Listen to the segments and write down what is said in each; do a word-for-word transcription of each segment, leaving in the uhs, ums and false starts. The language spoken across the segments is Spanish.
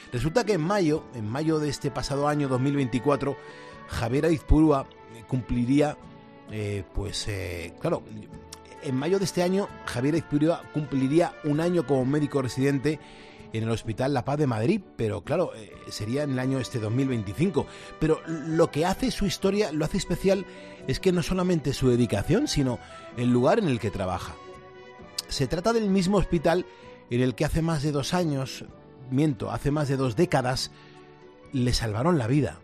Resulta que en mayo, en mayo de este pasado año dos mil veinticuatro, Javier Aizpurua cumpliría, eh, pues, eh, claro, en mayo de este año Javier Aizpurua cumpliría un año como médico residente en el Hospital La Paz de Madrid, pero claro, eh, sería en el año este dos mil veinticinco. Pero lo que hace su historia, lo hace especial, es que no solamente su dedicación, sino el lugar en el que trabaja. Se trata del mismo hospital en el que hace más de dos años, miento, hace más de dos décadas, le salvaron la vida.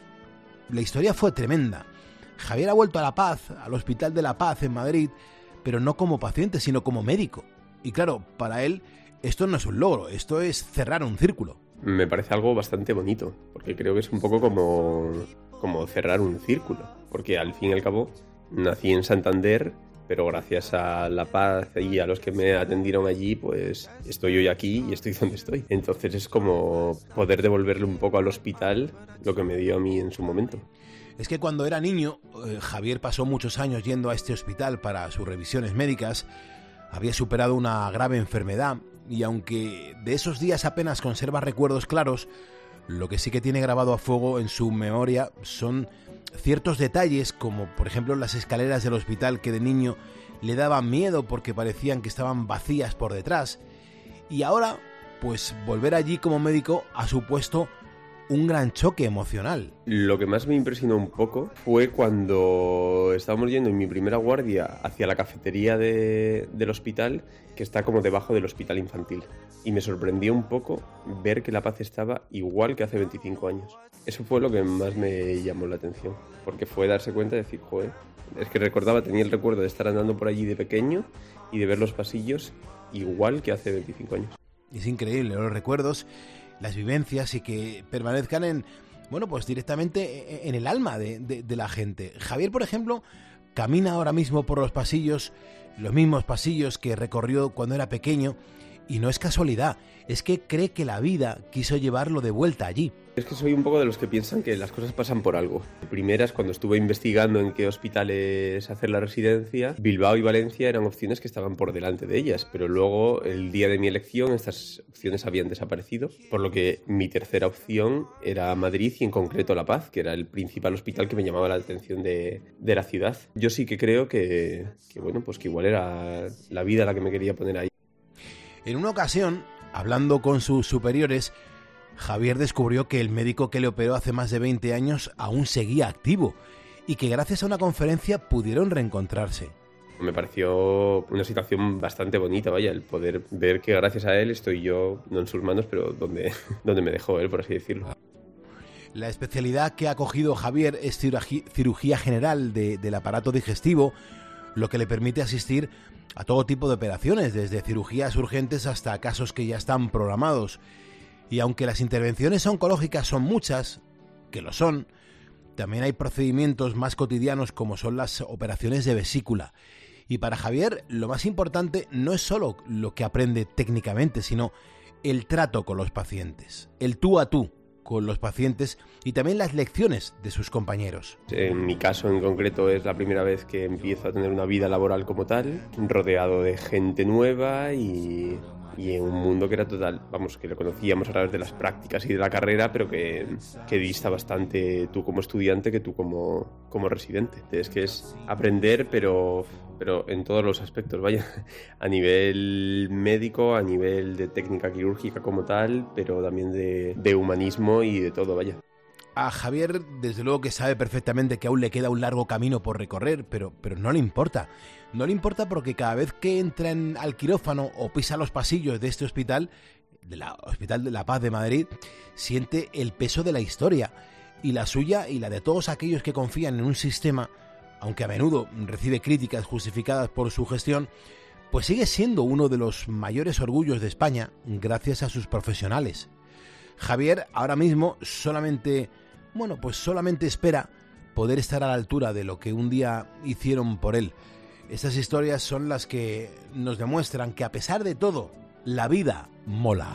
La historia fue tremenda. Javier ha vuelto a La Paz, al Hospital de La Paz en Madrid, pero no como paciente, sino como médico. Y claro, para él esto no es un logro, esto es cerrar un círculo. Me parece algo bastante bonito, porque creo que es un poco como, como cerrar un círculo, porque al fin y al cabo nací en Santander, pero gracias a La Paz y a los que me atendieron allí, pues estoy hoy aquí y estoy donde estoy. Entonces es como poder devolverle un poco al hospital lo que me dio a mí en su momento. Es que cuando era niño, eh, Javier pasó muchos años yendo a este hospital para sus revisiones médicas, había superado una grave enfermedad y aunque de esos días apenas conserva recuerdos claros, lo que sí que tiene grabado a fuego en su memoria son ciertos detalles, como por ejemplo las escaleras del hospital que de niño le daban miedo porque parecían que estaban vacías por detrás. Y ahora, pues volver allí como médico ha supuesto un gran choque emocional. Lo que más me impresionó un poco fue cuando estábamos yendo en mi primera guardia hacia la cafetería de, del hospital, que está como debajo del hospital infantil. Y me sorprendió un poco ver que La Paz estaba igual que hace veinticinco años. Eso fue lo que más me llamó la atención, porque fue darse cuenta de decir, joder, es que recordaba, tenía el recuerdo de estar andando por allí de pequeño y de ver los pasillos igual que hace veinticinco años. Es increíble, los recuerdos, las vivencias y que permanezcan en, bueno, pues directamente en el alma de, de, de la gente. Javier, por ejemplo, camina ahora mismo por los pasillos, los mismos pasillos que recorrió cuando era pequeño, y no es casualidad, es que cree que la vida quiso llevarlo de vuelta allí. Es que soy un poco de los que piensan que las cosas pasan por algo. Primeras, cuando estuve investigando en qué hospitales hacer la residencia, Bilbao y Valencia eran opciones que estaban por delante de ellas, pero luego, el día de mi elección, estas opciones habían desaparecido, por lo que mi tercera opción era Madrid y en concreto La Paz, que era el principal hospital que me llamaba la atención de, de la ciudad. Yo sí que creo que, que, bueno, pues que igual era la vida la que me quería poner ahí. En una ocasión, hablando con sus superiores, Javier descubrió que el médico que le operó hace más de veinte años aún seguía activo y que gracias a una conferencia pudieron reencontrarse. Me pareció una situación bastante bonita, vaya, el poder ver que gracias a él estoy yo, no en sus manos, pero donde, donde me dejó él, por así decirlo. La especialidad que ha cogido Javier es cirugía general de, del aparato digestivo, lo que le permite asistir a todo tipo de operaciones, desde cirugías urgentes hasta casos que ya están programados. Y aunque las intervenciones oncológicas son muchas, que lo son, también hay procedimientos más cotidianos como son las operaciones de vesícula. Y para Javier lo más importante no es solo lo que aprende técnicamente, sino el trato con los pacientes, el tú a tú con los pacientes y también las lecciones de sus compañeros. En mi caso en concreto es la primera vez que empiezo a tener una vida laboral como tal, rodeado de gente nueva y, y en un mundo que era total, vamos, que lo conocíamos a través de las prácticas y de la carrera, pero que, que dista bastante tú como estudiante que tú como, como residente. Es que es aprender, pero, pero en todos los aspectos, vaya, a nivel médico, a nivel de técnica quirúrgica como tal, pero también de, de humanismo y de todo, vaya. A Javier, desde luego que sabe perfectamente que aún le queda un largo camino por recorrer, pero, pero no le importa. No le importa porque cada vez que entra en, al quirófano o pisa los pasillos de este hospital, del Hospital de La Paz de Madrid, siente el peso de la historia, y la suya y la de todos aquellos que confían en un sistema, aunque a menudo recibe críticas justificadas por su gestión, pues sigue siendo uno de los mayores orgullos de España gracias a sus profesionales. Javier ahora mismo solamente, bueno, pues solamente espera poder estar a la altura de lo que un día hicieron por él. Estas historias son las que nos demuestran que a pesar de todo, la vida mola.